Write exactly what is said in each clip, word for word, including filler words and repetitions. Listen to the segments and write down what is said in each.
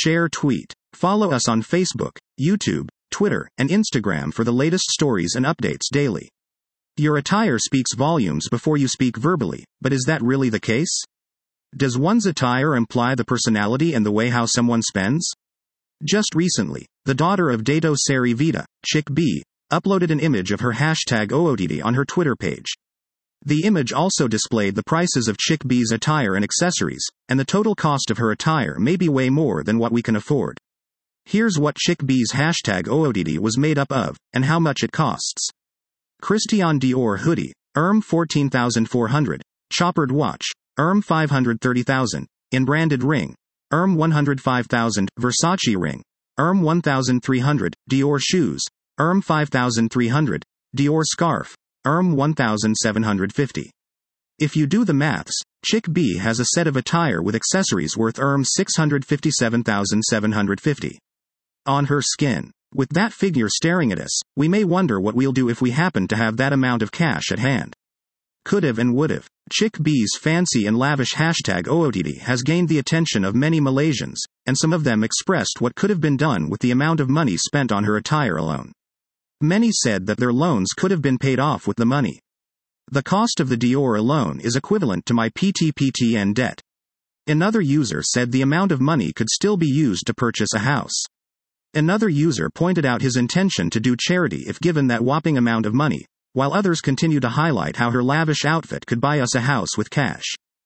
share, tweet. Follow us on Facebook, YouTube, Twitter, and Instagram for the latest stories and updates daily. Your attire speaks volumes before you speak verbally, but is that really the case? Does one's attire imply the personality and the way how someone spends? Just recently, the daughter of Dato Seri Vita, Chick B, uploaded an image of her hashtag O O T D on her Twitter page. The image also displayed the prices of Chick B's attire and accessories, and the total cost of her attire may be way more than what we can afford. Here's what Chick B's hashtag O O T D was made up of, and how much it costs. Christian Dior hoodie, E R M fourteen thousand four hundred, choppered watch, E R M five hundred thirty thousand, in branded ring, E R M one hundred five thousand, Versace ring, E R M one thousand three hundred, Dior shoes, E R M five thousand three hundred, Dior scarf, E R M one thousand seven hundred fifty. If you do the maths, Chick B has a set of attire with accessories worth E R M six hundred fifty-seven thousand seven hundred fifty. On her skin. With that figure staring at us, we may wonder what we'll do if we happen to have that amount of cash at hand. Could've and would've. Chick B's fancy and lavish hashtag O O T D has gained the attention of many Malaysians, and some of them expressed what could have been done with the amount of money spent on her attire alone. Many said that their loans could have been paid off with the money. The cost of the Dior alone is equivalent to my P T P T N debt. Another user said the amount of money could still be used to purchase a house. Another user pointed out his intention to do charity if given that whopping amount of money, while others continue to highlight how her lavish outfit could buy us a house with cash.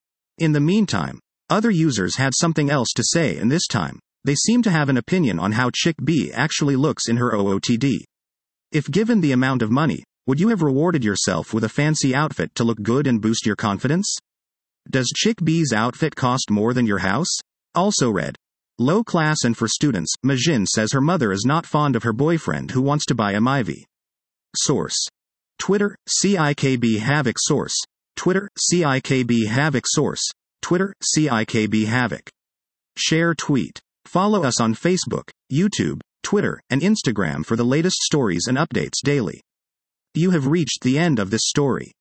In the meantime, other users had something else to say, and this time, they seem to have an opinion on how Chick B actually looks in her O O T D. If given the amount of money, would you have rewarded yourself with a fancy outfit to look good and boost your confidence? Does Chick B's outfit cost more than your house? Also read. Low class and for students, Majin says her mother is not fond of her boyfriend who wants to buy a Myvi. Source. Twitter, C I K B Havoc. Source. Twitter, C I K B Havoc. Source. Twitter, C I K B Havoc. Share, tweet. Follow us on Facebook, YouTube, Twitter, and Instagram for the latest stories and updates daily. You have reached the end of this story.